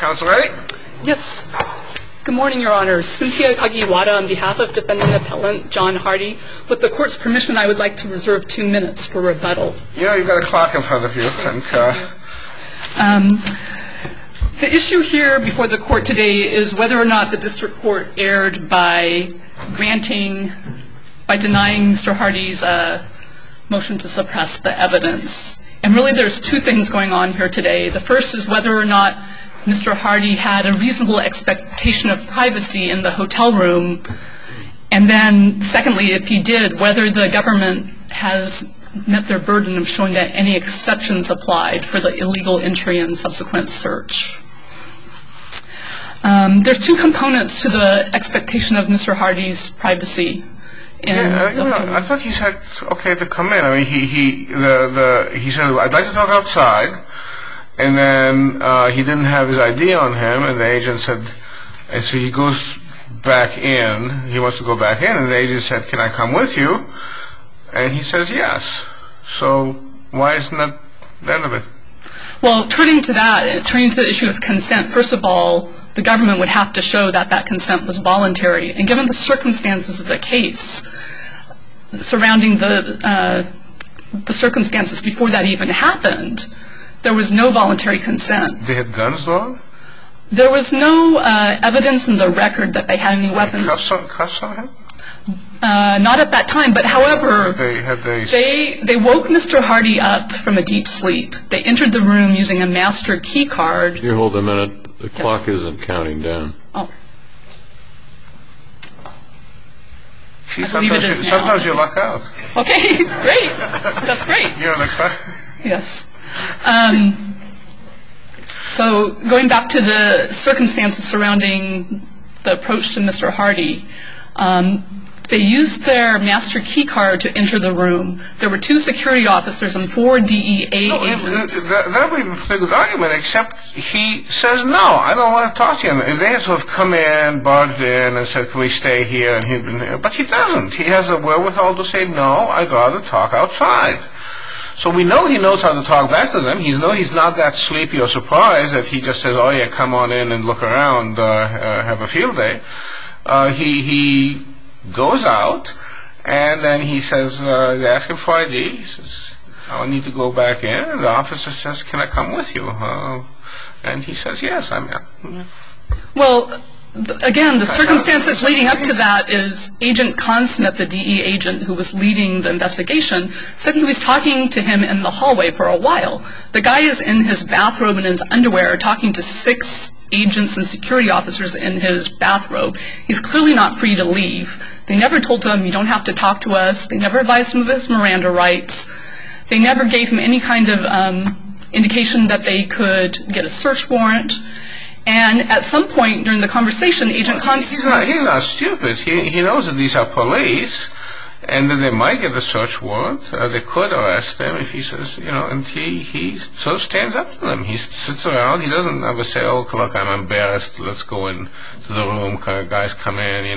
Counsel ready? Yes. Good morning, Your Honors. Cynthia Kagiwara on behalf of Defendant Appellant John Hardy. With the Court's permission, I would like to reserve 2 minutes for rebuttal. Yeah, you've got a clock in front of you. Thank you. The issue here before the Court today is whether or not the District Court erred by denying Mr. Hardy's motion to suppress the evidence. And really there's 2 things going on here today. The first is whether or not Mr. Hardy had a reasonable expectation of privacy in the hotel room. And then secondly, if he did, whether the government has met their burden of showing that any exceptions applied for the illegal entry and subsequent search. There's 2 components to the expectation of Mr. Hardy's privacy. I thought he said okay to come in. I mean, he said I'd like to talk outside, and then he didn't have his ID on him, and the agent said, and so he goes back in. He wants to go back in, and the agent said, "Can I come with you?" And he says yes. So why isn't that the end of it? Well, turning to the issue of consent, first of all, the government would have to show that that consent was voluntary. And given the circumstances of the case, surrounding the circumstances before that even happened, there was no voluntary consent. They had guns though? There was no evidence in the record that they had any weapons. Cuffs on him? Not at that time, but however, they woke Mr. Hardy up from a deep sleep. They entered the room using a master key card. You hold a minute. The clock isn't counting down. Oh. Sometimes you luck out. Okay, great. That's great. You're on the clock? Yes. So going back to the circumstances surrounding the approach to Mr. Hardy, they used their master key card to enter the room. There were 2 security officers and 4 DEA agents. That would be a pretty good argument, except he says, no, I don't want to talk to him. If they had sort of come in, barged in, and said, can we stay here? But he doesn't. He has the wherewithal to say, no, I'd rather talk outside. So we know he knows how to talk back to them. He's not that sleepy or surprised that he just says, oh, yeah, come on in and look around, have a field day. He goes out, and then he says, they ask him for ID. He says, I need to go back in. And the officer says, can I come with you? And he says, yes, I'm in. Well, again, the circumstances leading up to that is Agent Consmith, the DEA agent who was leading the investigation, said he was talking to him in the hallway for a while. The guy is in his bathrobe and his underwear talking to 6 agents and security officers in his bathrobe. He's clearly not free to leave. They never told him, you don't have to talk to us. They never advised him of his Miranda rights. They never gave him any kind of indication that they could get a search warrant. And at some point during the conversation, Agent Consmith... He's not stupid. He knows that these are police, and that they might get a search warrant. They could arrest him if he says, and he sort of stands up to them. He sits around. He doesn't ever say, oh, look, I'm embarrassed. Let's go into the room. Guys come in,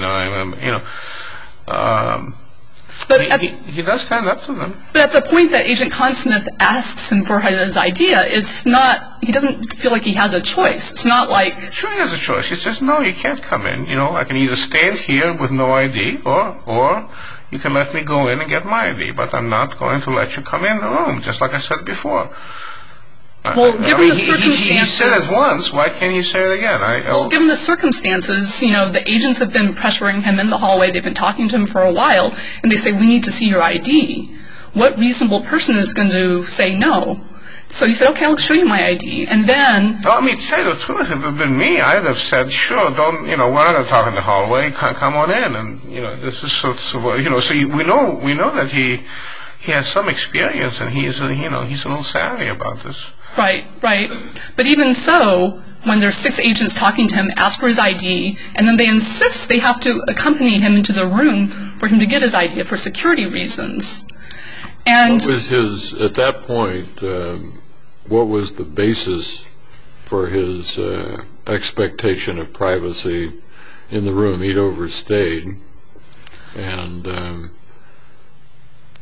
he does stand up to them. But at the point that Agent Consmith asks him for his idea, he doesn't feel like he has a choice. It's not like... Sure he has a choice. He says, no, you can't come in. I can either stand here with no ID, or you can let me go in and get my ID, but I'm not going to let you come in the room, just like I said before. Well, given the circumstances... He said it once. Why can't he say it again? Well, given the circumstances, the agents have been pressuring him in the hallway. They've been talking to him for a while, and they say, we need to see your ID. What reasonable person is going to say no? So he said, okay, I'll show you my ID. And then... Well, to tell you the truth, if it had been me, I'd have said, sure, don't, we're not going to talk in the hallway. Come on in. And, this is so we know that he has some experience, and he's a little savvy about this. Right. But even so, when there's 6 agents talking to him, ask for his ID, and then they insist they have to accompany him into the room for him to get his ID for security reasons. And what was his, at that point, what was the basis for his expectation of privacy in the room? He'd overstayed, and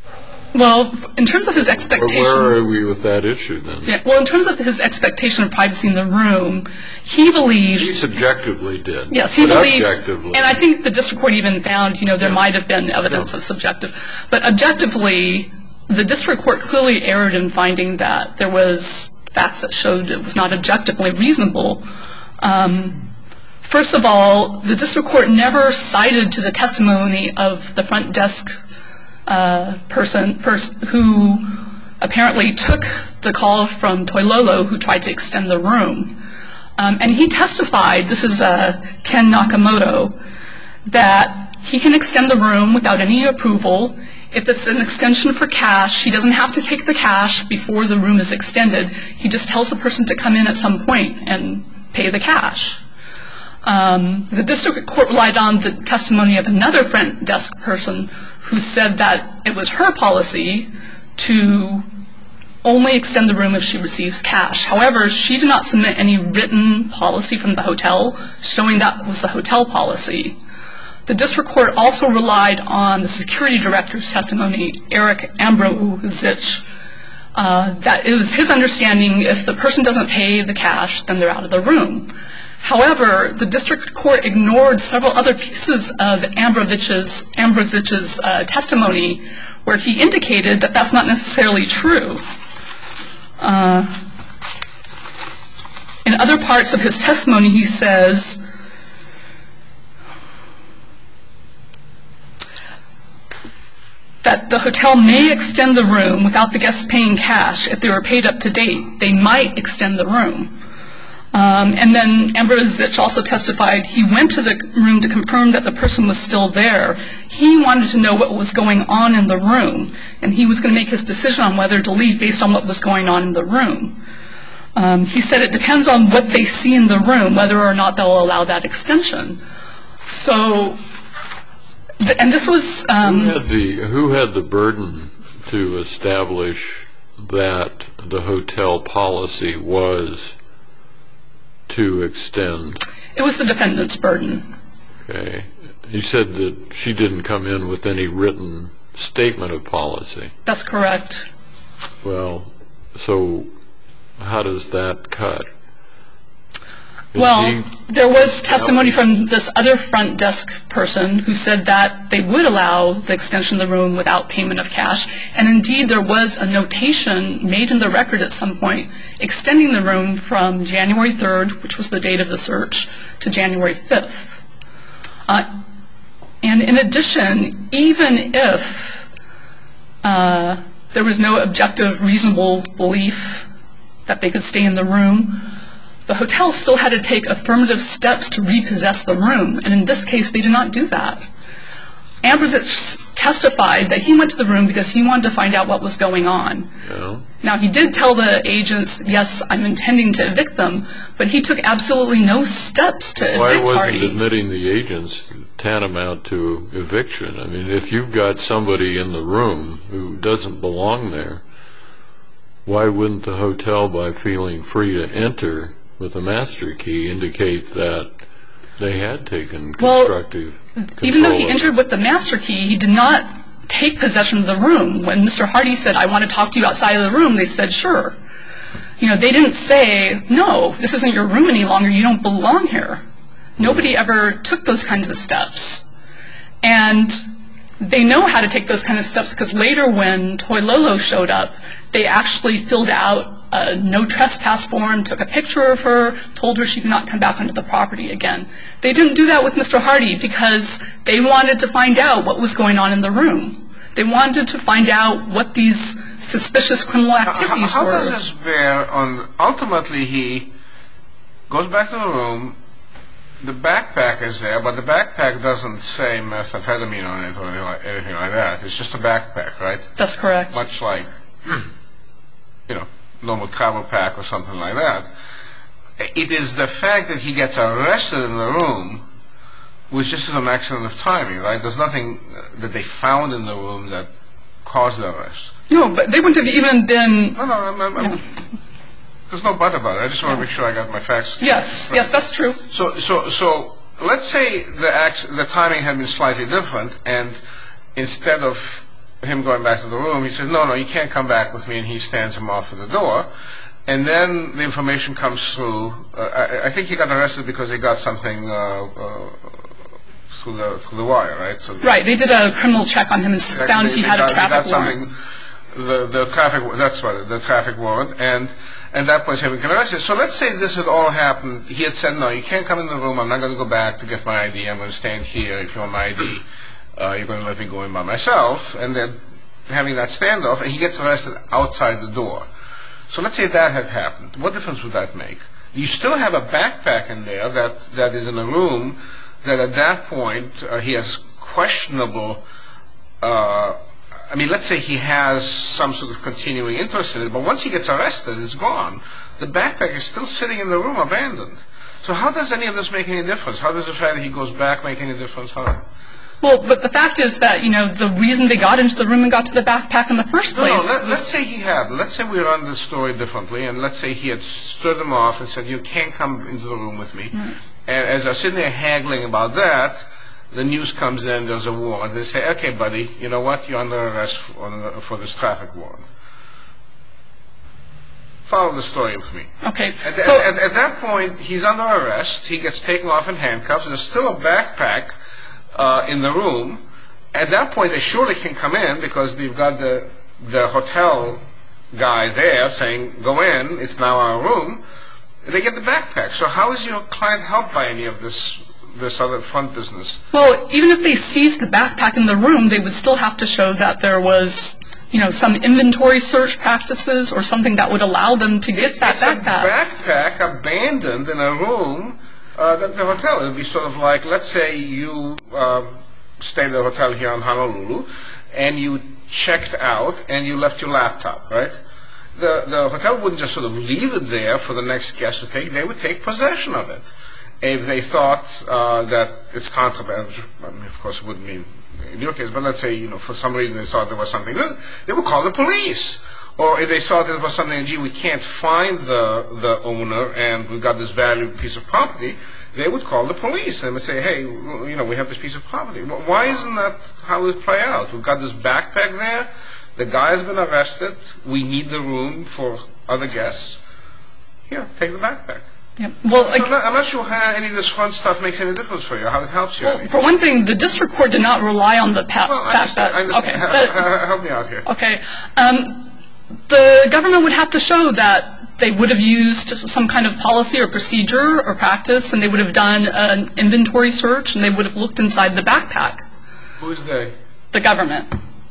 Well, in terms of his expectation... Where are we with that issue, then? Yeah, well, in terms of his expectation of privacy in the room, he believed... He subjectively did. Yes, he believed... Objectively. And I think the district court even found, there might have been evidence of subjective. But objectively, the district court clearly erred in finding that there was facts that showed it was not objectively reasonable. First of all, the district court never cited to the testimony of the front desk person who apparently took the call from Toilolo, who tried to extend the room. And he testified, this is Ken Nakamoto, that he can extend the room without any approval. If it's an extension for cash, he doesn't have to take the cash before the room is extended. He just tells the person to come in at some point and pay the cash. The district court relied on the testimony of another front desk person who said that it was her policy to only extend the room if she receives cash. However, she did not submit any written policy from the hotel showing that was the hotel policy. The district court also relied on the security director's testimony, Eric Ambrozich, that it was his understanding if the person doesn't pay the cash, then they're out of the room. However, the district court ignored several other pieces of Ambrozich's testimony where he indicated that that's not necessarily true. In other parts of his testimony, he says that the hotel may extend the room without the guests paying cash. If they were paid up to date, they might extend the room. And then Ambrozich also testified he went to the room to confirm that the person was still there. He wanted to know what was going on in the room, and he was going to make his decision on whether to leave based on what was going on in the room. He said it depends on what they see in the room, whether or not they'll allow that extension. So, and this was... Who had the burden to establish that the hotel policy was to extend? It was the defendant's burden. Okay. You said that she didn't come in with any written statement of policy. That's correct. Well, so how does that cut? Well, there was testimony from this other front desk person who said that they would allow the extension of the room without payment of cash. And indeed, there was a notation made in the record at some point extending the room from January 3rd, which was the date of the search, to January 5th. And in addition, even if there was no objective, reasonable belief that they could stay in the room, the hotel still had to take affirmative steps to repossess the room, and in this case, they did not do that. Ambrozich testified that he went to the room because he wanted to find out what was going on. Yeah. Now, he did tell the agents, yes, I'm intending to evict them, but he took absolutely no steps to evict Hardy. Why wasn't admitting the agents tantamount to eviction? I mean, if you've got somebody in the room who doesn't belong there, why wouldn't the hotel, by feeling free to enter with a master key, indicate that they had taken constructive control? Even though he entered with the master key, he did not take possession of the room. When Mr. Hardy said, I want to talk to you outside of the room, they said, sure. They didn't say, no, this isn't your room any longer, you don't belong here. Nobody ever took those kinds of steps. And they know how to take those kinds of steps because later when Toilolo showed up, they actually filled out a no trespass form, took a picture of her, told her she could not come back onto the property again. They didn't do that with Mr. Hardy because they wanted to find out what was going on in the room. They wanted to find out what these suspicious criminal activities were. How does this bear on, ultimately he goes back to the room, the backpack is there, but the backpack doesn't say methamphetamine on it or anything like that. It's just a backpack, right? That's correct. Much like, normal travel pack or something like that. It is the fact that he gets arrested in the room which just is an accident of timing, right? There's nothing that they found in the room that caused the arrest. No, but they wouldn't have even been... No, there's no but about it. I just want to make sure I got my facts. Yes, that's true. So let's say the timing had been slightly different, and instead of him going back to the room, he says, no, you can't come back with me, and he stands him off at the door. And then the information comes through. I think he got arrested because he got something through the wire, right? So right. They did a criminal check on him and found he had a traffic warrant. That's right, the traffic warrant, and that was him getting arrested. So let's say this had all happened. He had said, no, you can't come in the room. I'm not going to go back to get my ID. I'm going to stand here. If you want my ID, you're going to let me go in by myself. And then having that standoff, and he gets arrested outside the door. So let's say that had happened. What difference would that make? You still have a backpack in there that is in a room that at that point he has questionable, let's say he has some sort of continuing interest in it, but once he gets arrested, it's gone. The backpack is still sitting in the room abandoned. So how does any of this make any difference? How does the fact that he goes back make any difference? Well, but the fact is that, the reason they got into the room and got to the backpack in the first place... Let's say he had. Let's say we run the story differently, and let's say he had stood them off and said, you can't come into the room with me. Mm-hmm. And as they're sitting there haggling about that, the news comes in, there's a warrant. They say, okay, buddy, you know what? You're under arrest for this traffic warrant. Follow the story with me. Okay. At that point, he's under arrest. He gets taken off in handcuffs. There's still a backpack in the room. At that point, they surely can come in because they've got the hotel guy there saying, go in, it's now our room. They get the backpack. So how is your client helped by any of this other front business? Well, even if they seized the backpack in the room, they would still have to show that there was, some inventory search practices or something that would allow them to get that backpack. It's a backpack abandoned in a room at the hotel. It would be sort of like, let's say you stayed at a hotel here in Honolulu, and you checked out, and you left your laptop, right? The hotel wouldn't just sort of leave it there for the next guest to take. They would take possession of it. If they thought that it's contraband, of course it wouldn't mean in your case, but let's say, for some reason they thought there was something, they would call the police. Or if they thought there was something, gee, we can't find the owner and we've got this valuable piece of property, they would call the police and would say, hey, we have this piece of property. Why isn't that how it would play out? We've got this backpack there. The guy has been arrested. We need the room for other guests. Here, take the backpack. Yeah. Well, I'm not sure how any of this front stuff makes any difference for you, how it helps you. Well, for one thing, the district court did not rely on the fact that... I understand. Okay, help me out here. Okay. The government would have to show that they would have used some kind of policy or procedure or practice, and they would have done an inventory search, and they would have looked inside the backpack. Who's they? The government.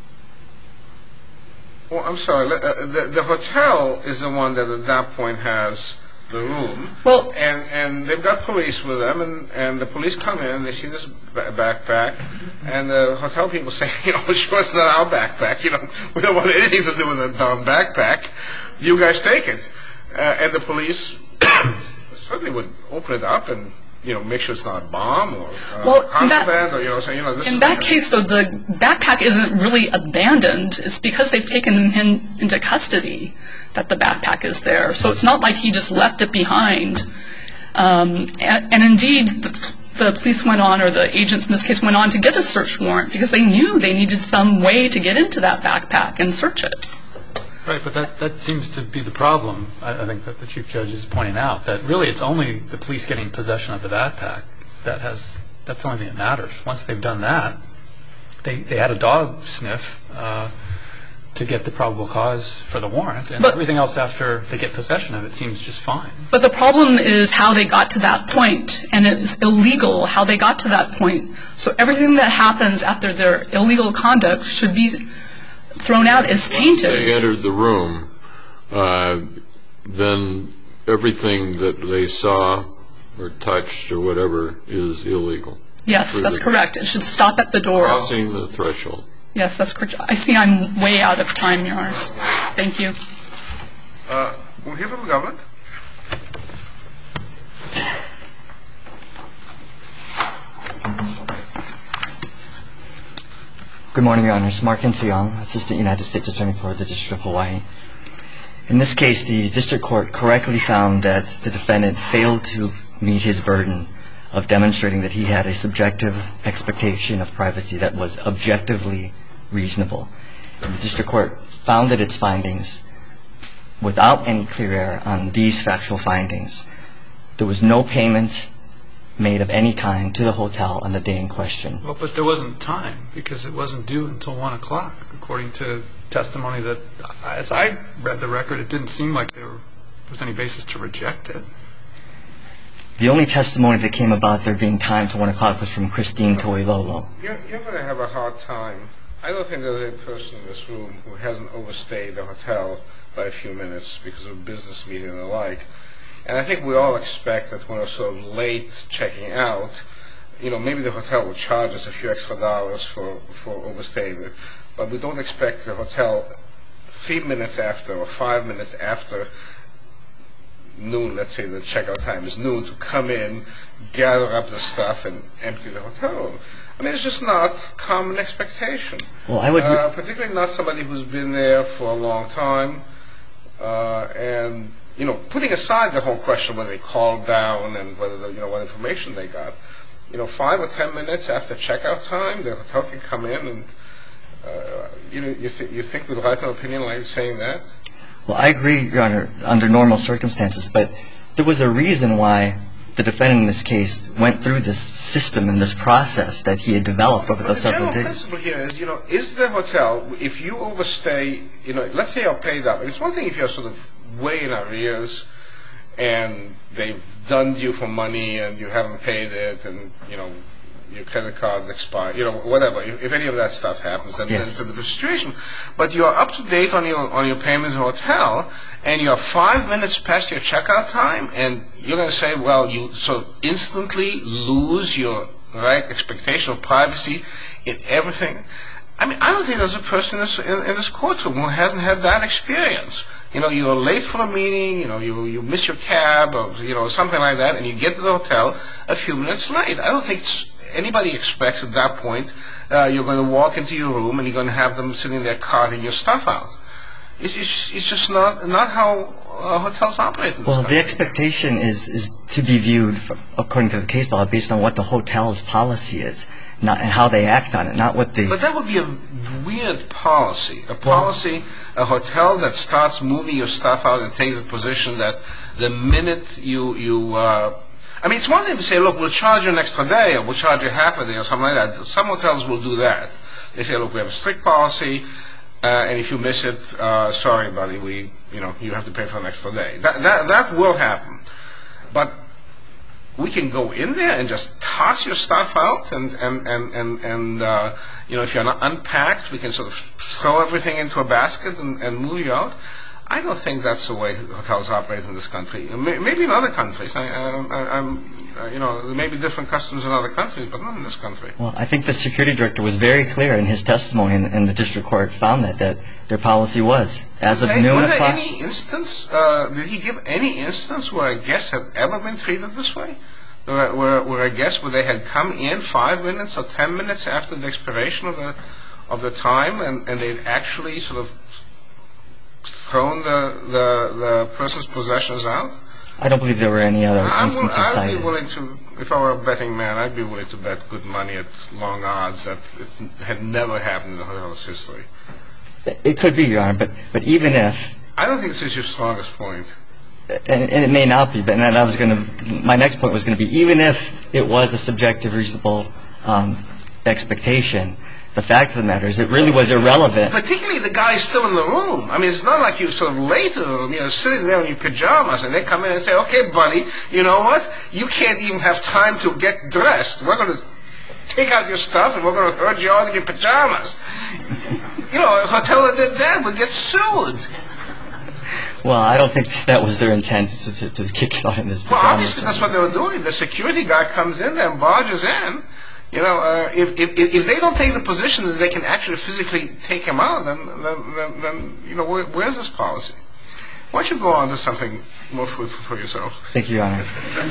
Well, I'm sorry. The hotel is the one that at that point has the room. Well, and they've got police with them, and the police come in, they see this backpack, and the hotel people say, sure, it's not our backpack. We don't want anything to do with a darn backpack. You guys take it. And the police certainly would open it up and make sure it's not a bomb or contraband in that case, though, the backpack isn't really abandoned. It's because they've taken him into custody that the backpack is there. So it's not like he just left it behind. And indeed, the police went on, or the agents in this case went on to get a search warrant because they knew they needed some way to get into that backpack and search it. Right, but that seems to be the problem, I think, that the Chief Judge is pointing out, that really it's only the police getting possession of the backpack that's the only thing that matters. Once they've done that, they had a dog sniff to get the probable cause for the warrant, and everything else after they get possession of it seems just fine. But the problem is how they got to that point, and it's illegal how they got to that point. So everything that happens after their illegal conduct should be thrown out as tainted. Once they entered the room, then everything that they saw or touched or whatever is illegal. Yes, that's correct. It should stop at the door. Crossing the threshold. Yes, that's correct. I see I'm way out of time, Your Honors. Thank you. We'll hear from the government. Good morning, Your Honors. Mark Inseong, Assistant United States Attorney for the District of Hawaii. In this case, the district court correctly found that the defendant failed to meet his burden of demonstrating that he had a subjective expectation of privacy that was objectively reasonable. The district court founded its findings without any clear error on these factual findings. There was no payment made of any kind to the hotel on the day in question. Well, but there wasn't time because it wasn't due until 1 o'clock, according to testimony that, as I read the record, it didn't seem like there was any basis to reject it. The only testimony that came about there being time to 1 o'clock was from Christine Toilolo. You're going to have a hard time. I don't think there's a person in this room who hasn't overstayed the hotel by a few minutes because of a business meeting and the like. And I think we all expect that when we're sort of late checking out, maybe the hotel will charge us a few extra dollars for overstaying it. But we don't expect the hotel 3 minutes after or 5 minutes after noon, let's say the checkout time is noon, to come in, gather up the stuff, and empty the hotel room. I mean, it's just not common expectation. Well, I would particularly not somebody who's been there for a long time. And putting aside the whole question whether they called down and whether what information they got, 5 or 10 minutes after checkout time, the hotel can come in and you think we'd write an opinion like saying that? Well, I agree, Your Honor, under normal circumstances, but there was a reason why the defendant in this case went through this system and this process that he had developed over the several days. The general principle here is, is the hotel, if you overstay, let's say you're paid up. It's one thing if you're sort of way in arrears and they've dunned you for money and you haven't paid it and, your credit card expired, whatever. If any of that stuff happens, then it's a different situation. But you're up to date on your payments in the hotel, and you're 5 minutes past your checkout time, and you're going to say, well, you so instantly lose your right expectation of privacy in everything. I mean, I don't think there's a person in this courtroom who hasn't had that experience. You're late for a meeting, you miss your cab, or something like that, and you get to the hotel a few minutes late. I don't think anybody expects at that point you're going to walk into your room and you're going to have them sitting there carting your stuff out. It's just not how hotels operate in this country. The expectation is to be viewed, according to the case law, based on what the hotel's policy is, and how they act on it, not what the... But that would be a weird policy. A hotel that starts moving your stuff out and takes the position that the minute you I mean, it's one thing to say, look, we'll charge you an extra day, or we'll charge you half a day, or something like that. Some hotels will do that. They say, look, we have a strict policy, and if you miss it, sorry, buddy, you have to pay for an extra day. That will happen. But we can go in there and just toss your stuff out, and if you're not unpacked, we can sort of throw everything into a basket and move you out. I don't think that's the way hotels operate in this country. Maybe in other countries. There may be different customs in other countries, but not in this country. Well, I think the security director was very clear in his testimony, and the district court found that their policy was, as of noon o'clock... Was there any instance, did he give any instance where a guest had ever been treated this way? Where a guest, where they had come in 5 minutes or 10 minutes after the expiration of the time, and they'd actually sort of thrown the person's possessions out? I don't believe there were any other instances cited. I'd be willing to, if I were a betting man, I'd be willing to bet good money at long odds that it had never happened in the hotel's history. It could be, Your Honor, but even if... I don't think this is your strongest point. And it may not be, but my next point was going to be, even if it was a subjective, reasonable expectation, the fact of the matter is it really was irrelevant. Particularly the guy's still in the room. I mean, it's not like you're sort of late in the room, sitting there in your pajamas, and they come in and say, okay, buddy, you know what? You can't even have time to get dressed. We're going to take out your stuff, and we're going to herd you out in your pajamas. A hotel that did that would get sued. Well, I don't think that was their intent to kick it out in his pajamas. Well, obviously that's what they were doing. The security guy comes in there and barges in. If they don't take the position that they can actually physically take him out, then where's this policy? Why don't you go on to something more fruitful for yourself? Thank you, Your Honor.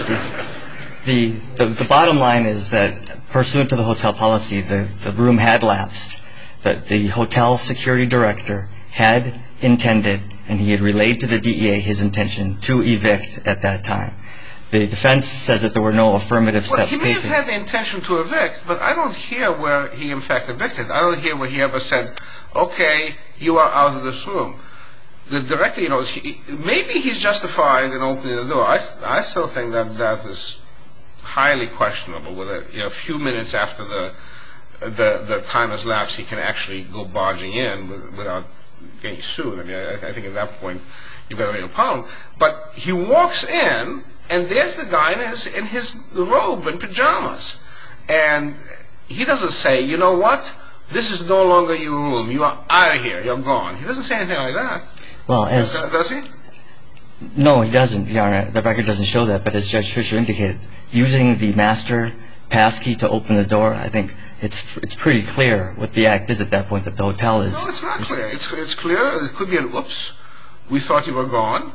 The bottom line is that, pursuant to the hotel policy, the room had lapsed. That the hotel security director had intended, and he had relayed to the DEA his intention to evict at that time. The defense says that there were no affirmative steps taken. Well, he may have had the intention to evict, but I don't hear where he in fact evicted. I don't hear where he ever said, okay, you are out of this room. The director, maybe he's justified in opening the door. I still think that is highly questionable. Whether a few minutes after the time has lapsed, he can actually go barging in without getting sued. I mean, I think at that point you've got a real problem. But he walks in, and there's the guy in his robe and pajamas, and he doesn't say, you know what? This is no longer your room. You are out of here. You're gone. He doesn't say anything like that. Well, does he? No, he doesn't, Your Honor. The record doesn't show that, but as Judge Fischer indicated, using the master passkey to open the door, I think it's pretty clear what the act is at that point, that the hotel is... No, it's not clear. It's clear. It could be an oops. We thought you were gone.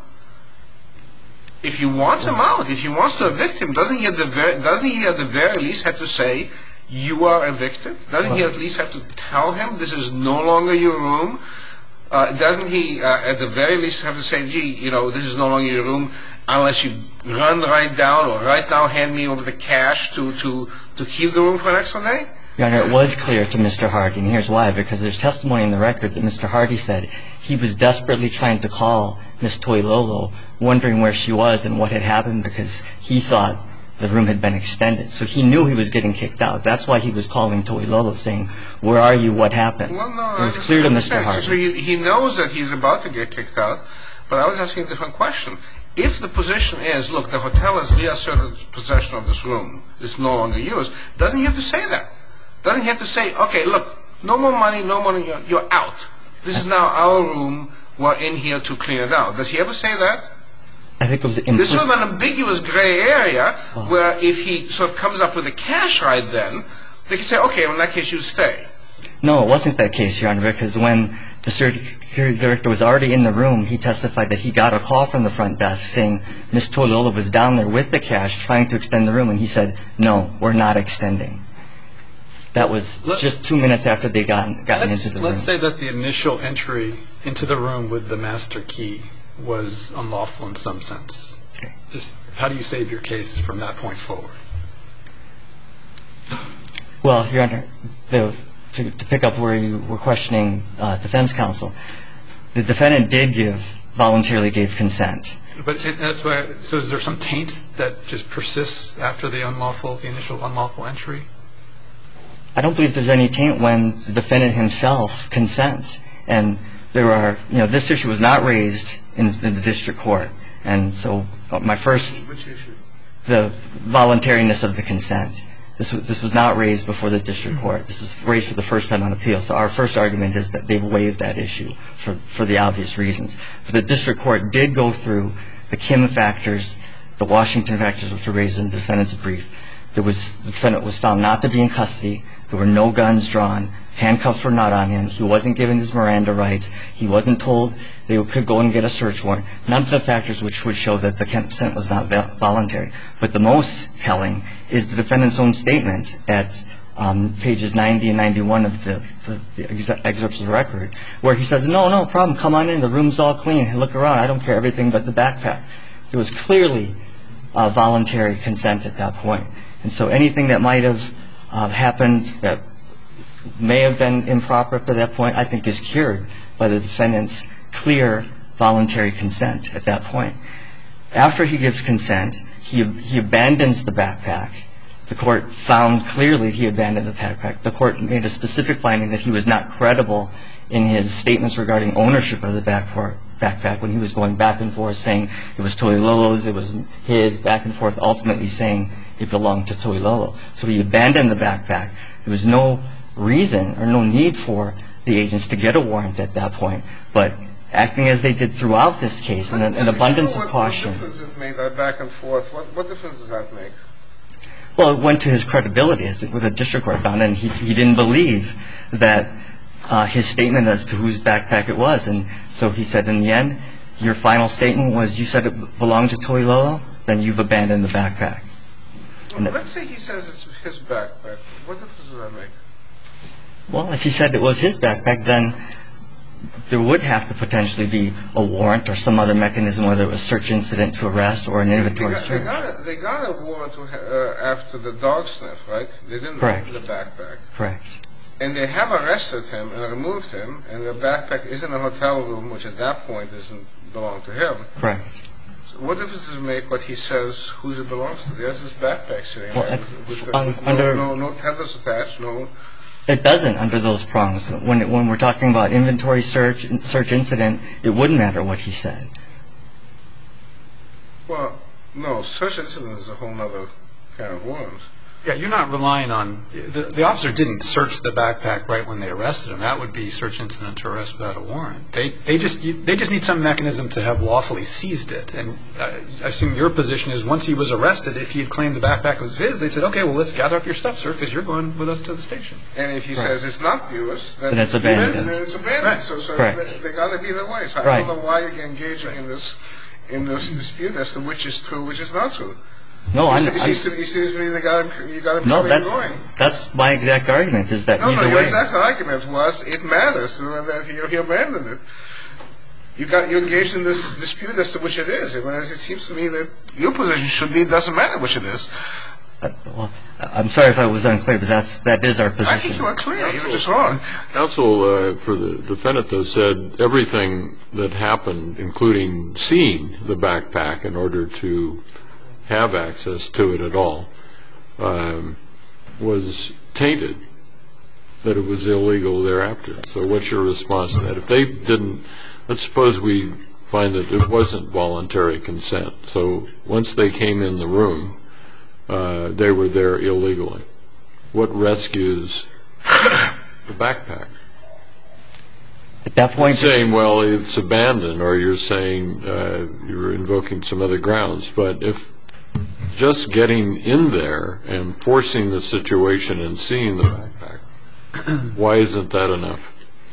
If he wants him out, if he wants to evict him, doesn't he at the very least have to say, you are evicted? Doesn't he at least have to tell him this is no longer your room? Doesn't he at the very least have to say, gee, this is no longer your room unless you run right down or right now hand me over the cash to keep the room for an extra day? Your Honor, it was clear to Mr. Hardy, and here's why. Because there's testimony in the record that Mr. Hardy said he was desperately trying to call Miss Toilolo, wondering where she was and what had happened, because he thought the room had been extended. So he knew he was getting kicked out. That's why he was calling Toilolo, saying, where are you, what happened? Well, no, it was clear to Mr. Hardy. So he knows that he's about to get kicked out, but I was asking a different question. If the position is, look, the hotel has reasserted possession of this room, it's no longer yours, doesn't he have to say that? Doesn't he have to say, okay, look, no more money, you're out. This is now our room, we're in here to clean it out. Does he ever say that? I think it was implicit. This is sort of an ambiguous gray area where if he sort of comes up with the cash right then, they can say, okay, well, in that case, you stay. No, it wasn't that case, Your Honor, because when the security director was already in the room, he testified that he got a call from the front desk saying Miss Toilolo was down there with the cash trying to extend the room, and he said, no, we're not extending. That was just 2 minutes after they gotten into the room. Let's say that the initial entry into the room with the master key was unlawful in some sense. Okay. Just how do you save your case from that point forward? Well, Your Honor, to pick up where you were questioning defense counsel, the defendant voluntarily gave consent. But that's why. So is there some taint that just persists after the initial unlawful entry? I don't believe there's any taint when the defendant himself consents. And this issue was not raised in the district court. And so my first... Which issue? The voluntariness of the consent. This was not raised before the district court. This was raised for the first time on appeal. So our first argument is that they've waived that issue for the obvious reasons. But the district court did go through the Kim factors, the Washington factors, which were raised in the defendant's brief. The defendant was found not to be in custody. There were no guns drawn. Handcuffs were not on him. He wasn't given his Miranda rights. He wasn't told they could go and get a search warrant. None of the factors which would show that the consent was not voluntary. But the most telling is the defendant's own statement at pages 90 and 91 of the excerpts of the record, where he says, no problem, come on in, the room's all clean, look around, I don't care, everything but the backpack. It was clearly voluntary consent at that point. And so anything that might have happened that may have been improper up to that point, I think is cured by the defendant's clear voluntary consent at that point. After he gives consent, he abandons the backpack. The court found clearly he abandoned the backpack. The court made a specific finding that he was not credible in his statements regarding ownership of the backpack when he was going back and forth saying it was Toilolo's, it was his, back and forth, ultimately saying it belonged to Toilolo. So he abandoned the backpack. There was no reason or no need for the agents to get a warrant at that point. But acting as they did throughout this case, in an abundance of caution. What difference it made, that back and forth? What difference does that make? Well, it went to his credibility, as the district court found, and he didn't believe that his statement as to whose backpack it was. And so he said, in the end, your final statement was you said it belonged to Toilolo, then you've abandoned the backpack. Well, let's say he says it's his backpack. What difference does that make? Well, if he said it was his backpack, then there would have to potentially be a warrant or some other mechanism, whether it was search incident to arrest or an inventory search. They got a warrant after the dog sniff, right? They didn't open the backpack. Correct. And they have arrested him and removed him, and the backpack is in a hotel room, which at that point doesn't belong to him. Correct. So what difference does it make what he says, whose it belongs to? There's this backpack sitting there with no tethers attached, no... It doesn't under those prongs. When we're talking about inventory search incident, it wouldn't matter what he said. Well, no, search incident is a whole other kind of warrant. Yeah, you're not relying on the officer didn't search the backpack right when they arrested him. That would be search incident to arrest without a warrant. They just need some mechanism to have lawfully seized it. And I assume your position is once he was arrested, if he had claimed the backpack was his, they said, okay, well, let's gather up your stuff, sir, because you're going with us to the station. And if he says it's not yours, then it's abandoned. Then it's abandoned. Right. So Correct. they got to be the way. So I don't know why you're engaging in this dispute as to which is true, which is not true. No, It seems to me you got him no, going. that's my exact argument, is that either way. Your exact argument was it matters whether he abandoned it. You're engaged in this dispute as to which it is. Whereas it seems to me that your position should be it doesn't matter which it is. Well, I'm sorry if I was unclear, but that is our position. I think you are clear. You were just wrong. Counsel for the defendant, though, said everything that happened, including seeing the backpack in order to have access to it at all, was tainted, that it was illegal thereafter. So what's your response to that? If they didn't, let's suppose we find that it wasn't voluntary consent. So once they came in the room, they were there illegally. What rescues the backpack? At that point, You're saying, well, it's abandoned, or you're saying you're invoking some other grounds. But if just getting in there and forcing the situation and seeing the backpack, why isn't that enough?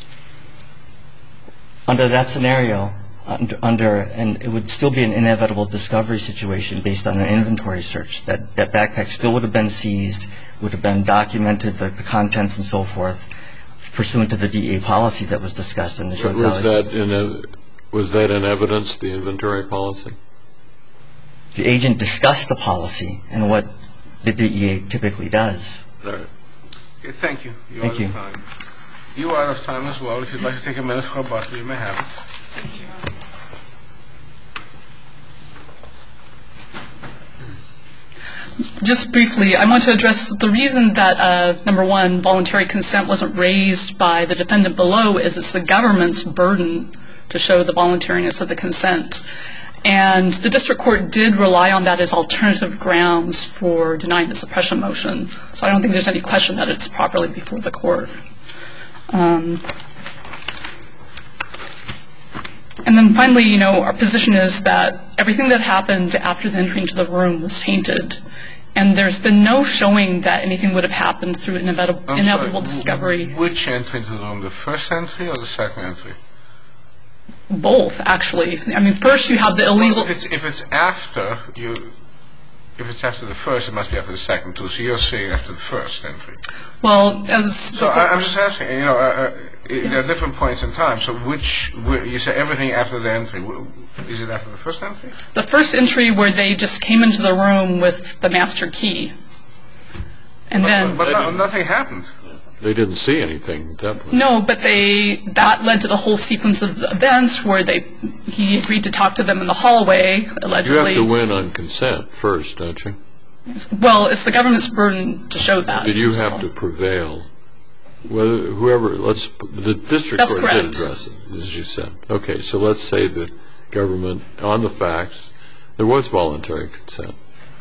Under that scenario, and it would still be an inevitable discovery situation based on an inventory search. That backpack still would have been seized, would have been documented, the contents and so forth, pursuant to the DEA policy that was discussed in the short Was that in evidence, the inventory policy? The agent discussed the policy and what the DEA typically does. All right. Okay, thank you. Thank you. You are out of time as well. If you'd like to take a minute for a bottle, you may have it. Just briefly, I want to address the reason that, number one, voluntary consent wasn't raised by the defendant below is it's the government's burden to show the voluntariness of the consent. And the district court did rely on that as alternative grounds for denying the suppression motion. So I don't think there's any question that it's properly before the court. And then finally, our position is that everything that happened after the entry into the room was tainted. And there's been no showing that anything would have happened through inevitable discovery. Which entry into the room, the first entry or the second entry? Both, actually. I mean, first you have the illegal... Well, if it's after the first, it must be after the second too. So you're saying after the first entry. Well, So I'm just asking, there are different points in time. So you say everything after the entry. Is it after the first entry? The first entry where they just came into the room with the master key. And But nothing happened. They didn't see anything at that point. No, but that led to the whole sequence of events where he agreed to talk to them in the hallway, allegedly. You have to win on consent first, don't you? Well, it's the government's burden to show that. But you have to prevail. The district That's court correct. did address it, as you said. Okay, so let's say the government, on the facts, there was voluntary consent.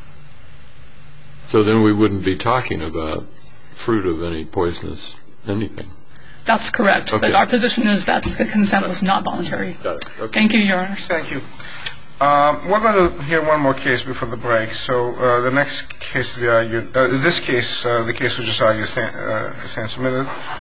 So then we wouldn't be talking about fruit of any poisonous anything. That's correct. Okay. But our position is that the consent was not voluntary. Got it. Okay. Thank you, Your Honor. Thank you. We're going to hear one more case before the break. So the next case to be argued, the case we just argued, stands submitted.